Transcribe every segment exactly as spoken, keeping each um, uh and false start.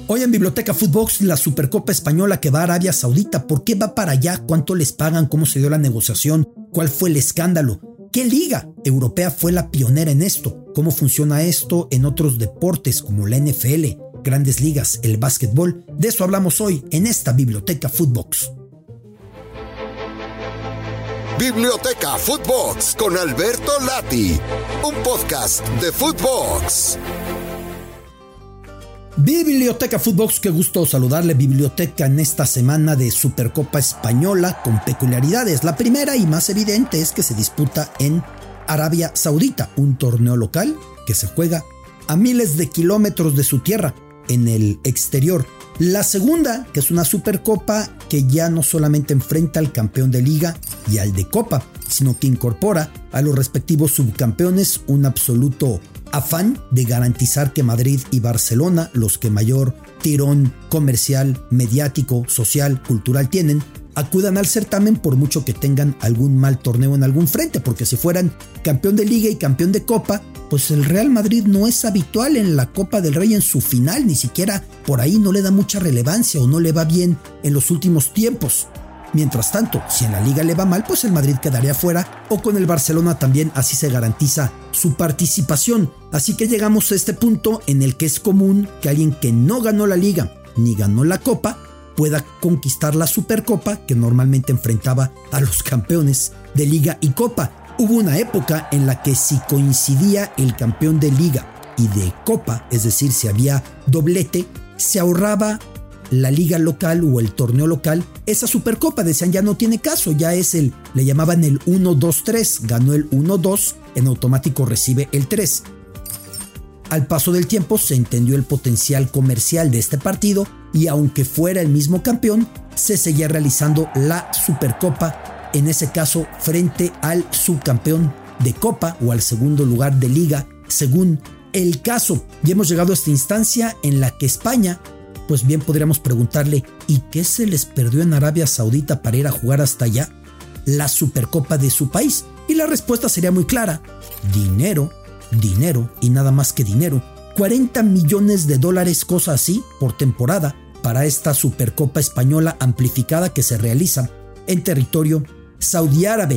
Hoy en Biblioteca Footbox, la Supercopa Española que va a Arabia Saudita. ¿Por qué va para allá? ¿Cuánto les pagan? ¿Cómo se dio la negociación? ¿Cuál fue el escándalo? ¿Qué liga europea fue la pionera en esto? ¿Cómo funciona esto en otros deportes como la N F L, Grandes Ligas, el básquetbol? De eso hablamos hoy en esta Biblioteca Footbox. Biblioteca Footbox con Alberto Lati, un podcast de Footbox. Biblioteca Footbox, qué gusto saludarle. Biblioteca en esta semana de Supercopa Española con peculiaridades. La primera y más evidente es que se disputa en Arabia Saudita, un torneo local que se juega a miles de kilómetros de su tierra, en el exterior. La segunda, que es una Supercopa que ya no solamente enfrenta al campeón de Liga y al de Copa, sino que incorpora a los respectivos subcampeones, un absoluto afán de garantizar que Madrid y Barcelona, los que mayor tirón comercial, mediático, social, cultural tienen, acudan al certamen por mucho que tengan algún mal torneo en algún frente, porque si fueran campeón de Liga y campeón de Copa, pues el Real Madrid no es habitual en la Copa del Rey en su final, ni siquiera por ahí no le da mucha relevancia o no le va bien en los últimos tiempos. Mientras tanto, si en la Liga le va mal, pues el Madrid quedaría fuera, o con el Barcelona también, así se garantiza su participación. Así que llegamos a este punto en el que es común que alguien que no ganó la Liga ni ganó la Copa pueda conquistar la Supercopa, que normalmente enfrentaba a los campeones de Liga y Copa. Hubo una época en la que si coincidía el campeón de Liga y de Copa, es decir, si había doblete, se ahorraba la liga local o el torneo local esa Supercopa. Decían, ya no tiene caso, ya es el, le llamaban el uno dos tres, ganó el uno dos, en automático recibe el tres. Al paso del tiempo se entendió el potencial comercial de este partido y aunque fuera el mismo campeón, se seguía realizando la Supercopa, en ese caso frente al subcampeón de Copa o al segundo lugar de Liga, según el caso. Y hemos llegado a esta instancia en la que España, pues bien podríamos preguntarle, ¿y qué se les perdió en Arabia Saudita para ir a jugar hasta allá la Supercopa de su país? Y la respuesta sería muy clara: dinero, dinero y nada más que dinero. cuarenta millones de dólares, cosa así, por temporada para esta Supercopa Española amplificada que se realiza en territorio saudí árabe.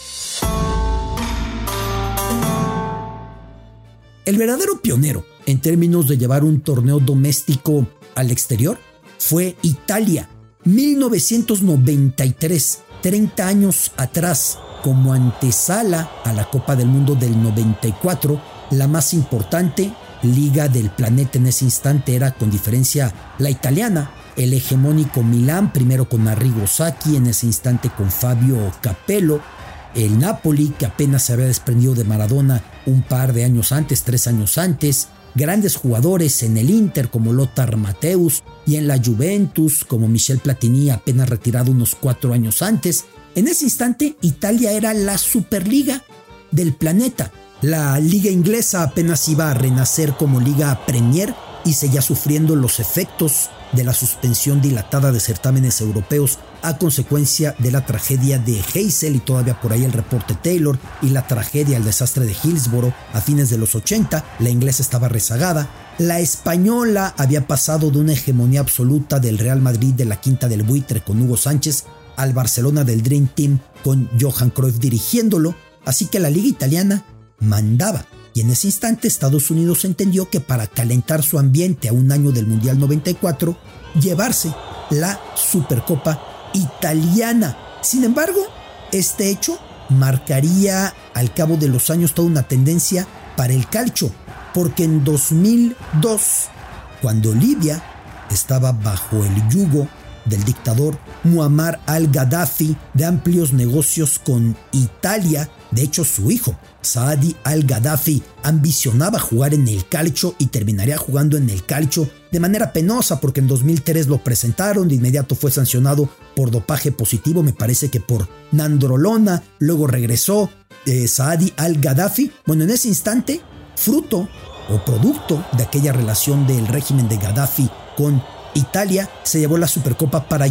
El verdadero pionero en términos de llevar un torneo doméstico al exterior fue Italia. mil novecientos noventa y tres, treinta años atrás, como antesala a la Copa del Mundo del noventa y cuatro, la más importante liga del planeta en ese instante era con diferencia la italiana. El hegemónico Milán, primero con Arrigo Sacchi, en ese instante con Fabio Capello. El Napoli, que apenas se había desprendido de Maradona un par de años antes, tres años antes. Grandes jugadores en el Inter como Lothar Matthäus y en la Juventus como Michel Platini, apenas retirado unos cuatro años antes. En ese instante Italia era la Superliga del planeta. La liga inglesa apenas iba a renacer como Liga Premier y seguía sufriendo los efectos de la suspensión dilatada de certámenes europeos a consecuencia de la tragedia de Heysel y todavía por ahí el reporte Taylor y la tragedia, el desastre de Hillsborough a fines de los ochenta. La inglesa estaba rezagada. La española había pasado de una hegemonía absoluta del Real Madrid de la Quinta del Buitre con Hugo Sánchez al Barcelona del Dream Team con Johan Cruyff dirigiéndolo, así que la liga italiana mandaba. Y en ese instante Estados Unidos entendió que para calentar su ambiente a un año del Mundial noventa y cuatro, llevarse la Supercopa italiana. Sin embargo, este hecho marcaría al cabo de los años toda una tendencia para el calcio, porque en dos mil dos, cuando Libia estaba bajo el yugo del dictador Muammar al-Gaddafi, de amplios negocios con Italia, de hecho su hijo Saadi al-Gaddafi ambicionaba jugar en el calcio y terminaría jugando en el calcio de manera penosa, porque en dos mil tres lo presentaron, de inmediato fue sancionado por dopaje positivo, me parece que por nandrolona, luego regresó eh, Saadi al-Gaddafi. Bueno, en ese instante, fruto o producto de aquella relación del régimen de Gaddafi con Italia, se llevó la Supercopa para allá.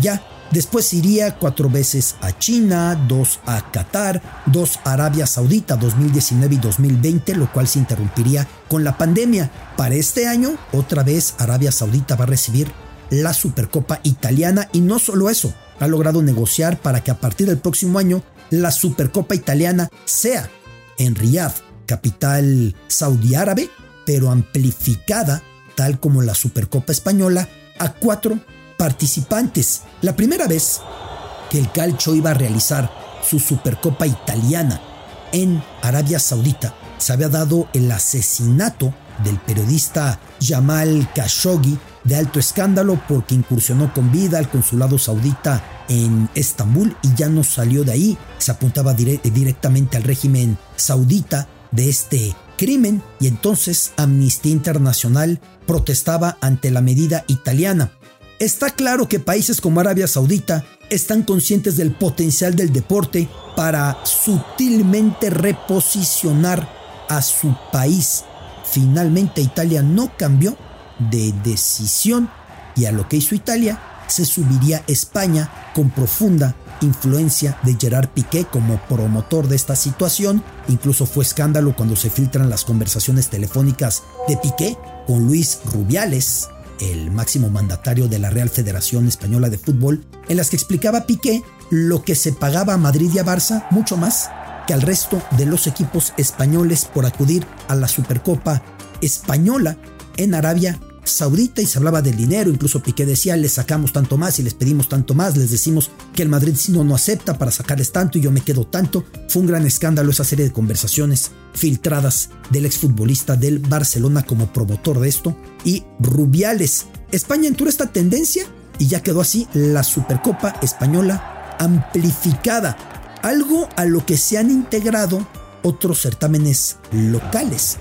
Después iría cuatro veces a China, dos a Qatar, dos a Arabia Saudita dos mil diecinueve y dos mil veinte, lo cual se interrumpiría con la pandemia. Para este año, otra vez Arabia Saudita va a recibir la Supercopa Italiana y no solo eso, ha logrado negociar para que a partir del próximo año la Supercopa Italiana sea en Riyadh, capital saudí árabe, pero amplificada, tal como la Supercopa Española, a cuatro participantes. La primera vez que el calcio iba a realizar su Supercopa Italiana en Arabia Saudita, se había dado el asesinato del periodista Jamal Khashoggi, de alto escándalo porque incursionó con vida al consulado saudita en Estambul y ya no salió de ahí. Se apuntaba dire- directamente al régimen saudita de este crimen y entonces Amnistía Internacional protestaba ante la medida italiana. Está claro que países como Arabia Saudita están conscientes del potencial del deporte para sutilmente reposicionar a su país. Finalmente Italia no cambió de decisión y a lo que hizo Italia se subiría España con profunda influencia de Gerard Piqué como promotor de esta situación. Incluso fue escándalo cuando se filtran las conversaciones telefónicas de Piqué con Luis Rubiales, el máximo mandatario de la Real Federación Española de Fútbol, en las que explicaba Piqué lo que se pagaba a Madrid y a Barça, mucho más que al resto de los equipos españoles por acudir a la Supercopa Española en Arabia Saudita, y se hablaba del dinero. Incluso Piqué decía: les sacamos tanto más y les pedimos tanto más, les decimos que el Madrid si no no acepta para sacarles tanto y yo me quedo tanto. Fue un gran escándalo esa serie de conversaciones filtradas del exfutbolista del Barcelona como promotor de esto y Rubiales. España entró esta tendencia y ya quedó así la Supercopa Española amplificada, algo a lo que se han integrado otros certámenes locales.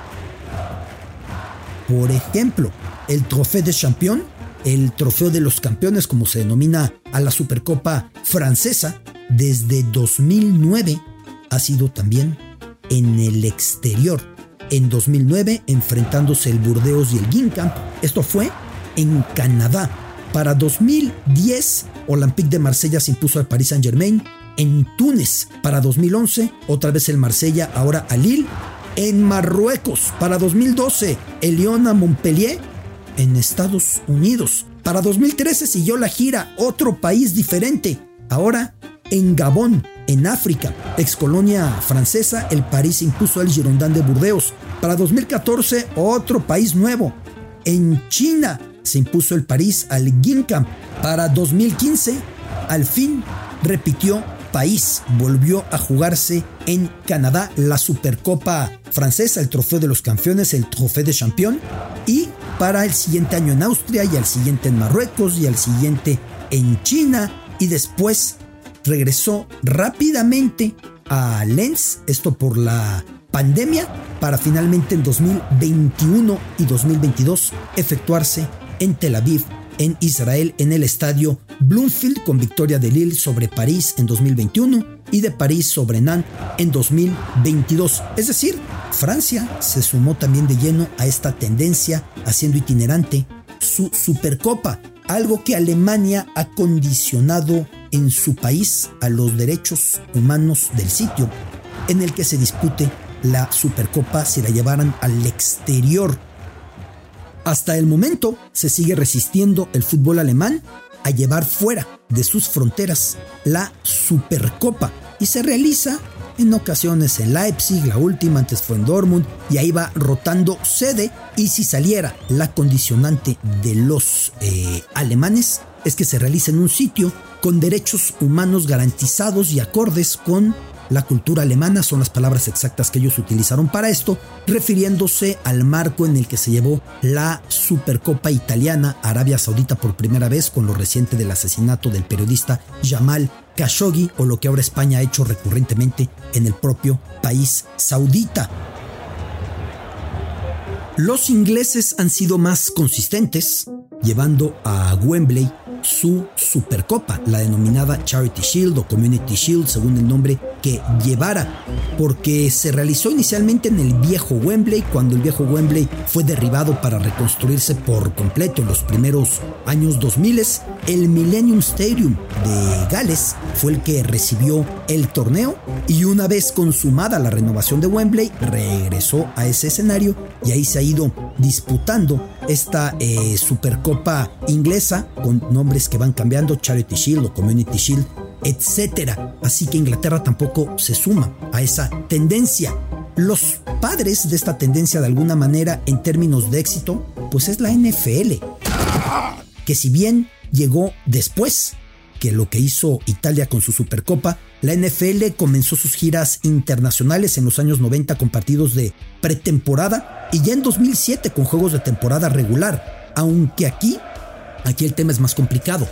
Por ejemplo, el Trophée des Champions, el trofeo de los campeones, como se denomina a la Supercopa francesa, desde dos mil nueve ha sido también en el exterior. En dos mil nueve, enfrentándose el Burdeos y el Guingamp. Esto fue en Canadá. Para dos mil diez, Olympique de Marsella se impuso al Paris Saint-Germain en Túnez. Para dos mil once, otra vez el Marsella, ahora al Lille. En Marruecos, para dos mil doce, el Lyon a Montpellier, en Estados Unidos. Para dos mil trece siguió la gira, otro país diferente, ahora en Gabón, en África. Ex colonia francesa, el París se impuso al Girondin de Burdeos. Para dos mil catorce, otro país nuevo, en China, se impuso el París al Guingamp. Para dos mil quince, al fin repitió país, volvió a jugarse en Canadá la Supercopa francesa, el trofeo de los campeones, el Trophée des Champions, y para el siguiente año en Austria, y al siguiente en Marruecos, y al siguiente en China, y después regresó rápidamente a Lens, esto por la pandemia, para finalmente en dos mil veintiuno y dos mil veintidós efectuarse en Tel Aviv, en Israel, en el estadio Bloomfield, con victoria de Lille sobre París en dos mil veintiuno y de París sobre Nantes en dos mil veintidós. Es decir, Francia se sumó también de lleno a esta tendencia, haciendo itinerante su Supercopa, algo que Alemania ha condicionado en su país a los derechos humanos del sitio en el que se dispute la Supercopa si la llevaran al exterior. Hasta el momento se sigue resistiendo el fútbol alemán a llevar fuera de sus fronteras la Supercopa, y se realiza en ocasiones en Leipzig, la última antes fue en Dortmund, y ahí va rotando sede. Y si saliera la condicionante de los eh, alemanes, es que se realiza en un sitio con derechos humanos garantizados y acordes con la cultura alemana, son las palabras exactas que ellos utilizaron para esto, refiriéndose al marco en el que se llevó la Supercopa Italiana a Arabia Saudita por primera vez, con lo reciente del asesinato del periodista Jamal Khashoggi, o lo que ahora España ha hecho recurrentemente en el propio país saudita. Los ingleses han sido más consistentes, llevando a Wembley su Supercopa, la denominada Charity Shield o Community Shield, según el nombre que llevara, porque se realizó inicialmente en el viejo Wembley, cuando el viejo Wembley fue derribado para reconstruirse por completo en los primeros años dos mil. El Millennium Stadium de Gales fue el que recibió el torneo, y una vez consumada la renovación de Wembley, regresó a ese escenario y ahí se ha ido disputando esta eh, Supercopa inglesa con nombres que van cambiando, Charity Shield o Community Shield, etcétera. Así que Inglaterra tampoco se suma a esa tendencia. Los padres de esta tendencia, de alguna manera, en términos de éxito, pues es la N F L, que si bien llegó después que lo que hizo Italia con su Supercopa, la N F L comenzó sus giras internacionales en los años noventa con partidos de pretemporada y ya en dos mil siete con juegos de temporada regular, aunque aquí, aquí el tema es más complicado,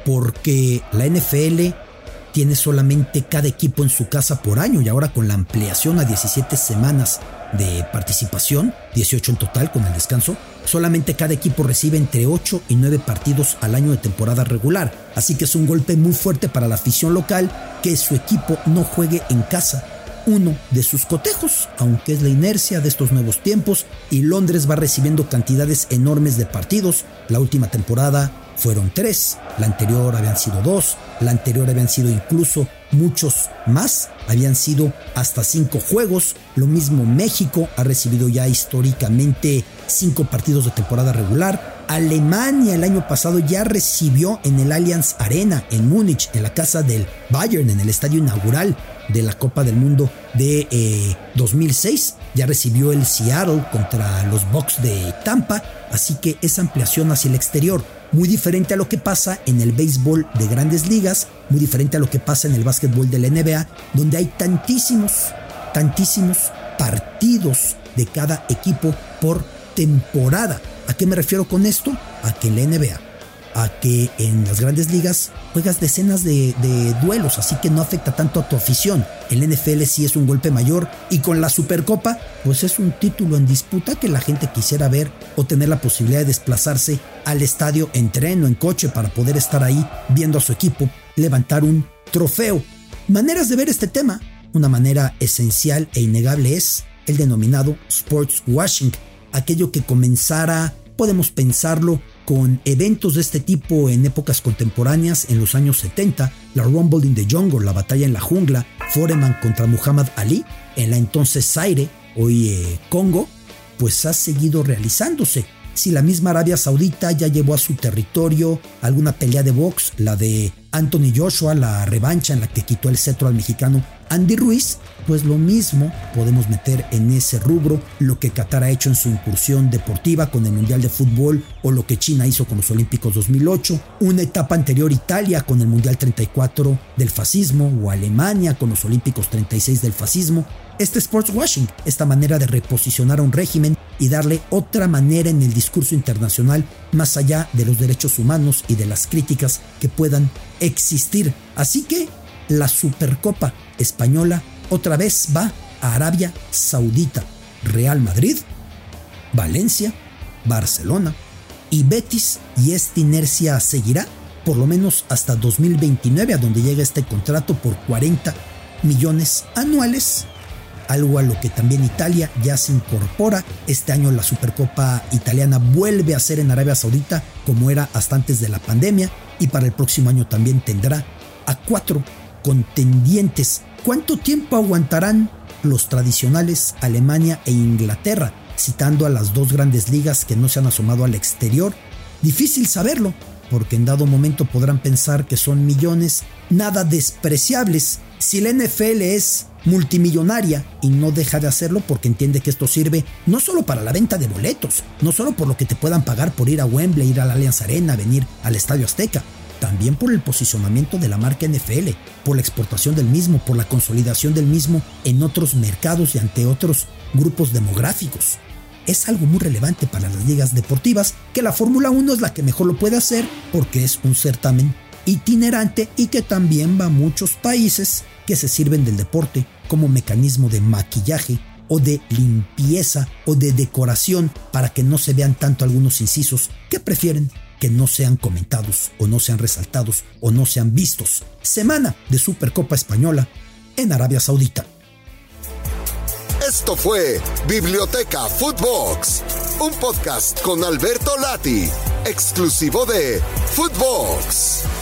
porque la N F L tiene solamente cada equipo en su casa por año, y ahora con la ampliación a diecisiete semanas de participación, dieciocho en total con el descanso, solamente cada equipo recibe entre ocho y nueve partidos al año de temporada regular, así que es un golpe muy fuerte para la afición local que su equipo no juegue en casa. Uno de sus cotejos, aunque es la inercia de estos nuevos tiempos, y Londres va recibiendo cantidades enormes de partidos. La última temporada fueron tres, la anterior habían sido dos, la anterior habían sido incluso muchos más, habían sido hasta cinco juegos. Lo mismo México ha recibido ya históricamente cinco partidos de temporada regular. Alemania el año pasado ya recibió en el Allianz Arena en Múnich, en la casa del Bayern, en el estadio inaugural de la Copa del Mundo de eh, dos mil seis, ya recibió el Seattle contra los Bucks de Tampa, así que esa ampliación hacia el exterior, muy diferente a lo que pasa en el béisbol de grandes ligas, muy diferente a lo que pasa en el básquetbol de la N B A, donde hay tantísimos, tantísimos partidos de cada equipo por temporada. ¿A qué me refiero con esto? A que en la N B A, a que en las grandes ligas juegas decenas de, de duelos, así que no afecta tanto a tu afición. En la N F L sí es un golpe mayor, y con la Supercopa pues es un título en disputa que la gente quisiera ver o tener la posibilidad de desplazarse al estadio en tren o en coche para poder estar ahí viendo a su equipo levantar un trofeo. Maneras de ver este tema. Una manera esencial e innegable es el denominado sports washing, aquello que comenzara, podemos pensarlo, con eventos de este tipo en épocas contemporáneas. En los años setenta, la Rumble in the Jungle, la batalla en la jungla, Foreman contra Muhammad Ali, en la entonces Zaire, hoy eh, Congo, pues ha seguido realizándose. Si la misma Arabia Saudita ya llevó a su territorio alguna pelea de box, la de Anthony Joshua, la revancha en la que quitó el cetro al mexicano Andy Ruiz, pues lo mismo podemos meter en ese rubro lo que Qatar ha hecho en su incursión deportiva con el Mundial de Fútbol, o lo que China hizo con los Olímpicos dos mil ocho, una etapa anterior Italia con el Mundial treinta y cuatro del fascismo, o Alemania con los Olímpicos treinta y seis del fascismo. Este sports washing, esta manera de reposicionar a un régimen y darle otra manera en el discurso internacional, más allá de los derechos humanos y de las críticas que puedan existir. Así que la Supercopa española otra vez va a Arabia Saudita. Real Madrid, Valencia, Barcelona y Betis, y esta inercia seguirá por lo menos hasta dos mil veintinueve, a donde llega este contrato por cuarenta millones anuales, algo a lo que también Italia ya se incorpora. Este año la Supercopa italiana vuelve a ser en Arabia Saudita, como era hasta antes de la pandemia, y para el próximo año también tendrá a cuatro contendientes. ¿Cuánto tiempo aguantarán los tradicionales Alemania e Inglaterra, citando a las dos grandes ligas que no se han asomado al exterior? Difícil saberlo, porque en dado momento podrán pensar que son millones nada despreciables. Si la N F L es multimillonaria, y no deja de hacerlo porque entiende que esto sirve no solo para la venta de boletos, no solo por lo que te puedan pagar por ir a Wembley, ir a la Allianz Arena, venir al Estadio Azteca, también por el posicionamiento de la marca N F L, por la exportación del mismo, por la consolidación del mismo en otros mercados y ante otros grupos demográficos. Es algo muy relevante para las ligas deportivas, que la Fórmula uno es la que mejor lo puede hacer porque es un certamen itinerante y que también va a muchos países que se sirven del deporte como mecanismo de maquillaje o de limpieza o de decoración para que no se vean tanto algunos incisos que prefieren que no sean comentados o no sean resaltados o no sean vistos. Semana de Supercopa Española en Arabia Saudita. Esto fue Biblioteca Footbox, un podcast con Alberto Lati, exclusivo de Footbox.